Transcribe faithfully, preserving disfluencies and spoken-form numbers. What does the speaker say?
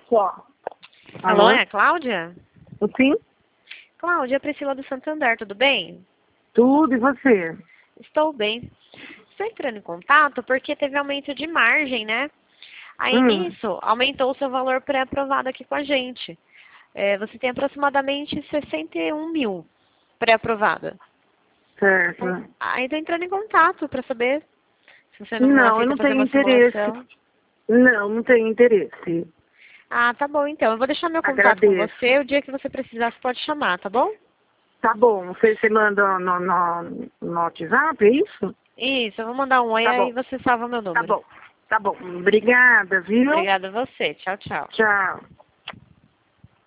Só. Alô, Alô? é a Cláudia? Sim? Cláudia, é Priscila do Santander, tudo bem? Tudo, e você? Estou bem. Estou entrando em contato porque teve aumento de margem, né? Aí Hum, nisso, aumentou o seu valor pré-aprovado aqui com a gente. É, você tem aproximadamente sessenta e um mil pré-aprovada. certo. Aí estou entrando em contato para saber se você não Não, eu aceita não fazer tenho uma interesse. simulação. Não, não tenho interesse. Ah, tá bom então. Eu vou deixar meu contato com Agradeço. você. O dia que você precisar, você pode chamar, tá bom? Tá bom, você, você manda no, no, no WhatsApp, é isso? Isso, eu vou mandar um oi Tá aí bom, você salva meu tá número. bom, tá bom. Obrigada, viu? Obrigada a você. Tchau, tchau. Tchau.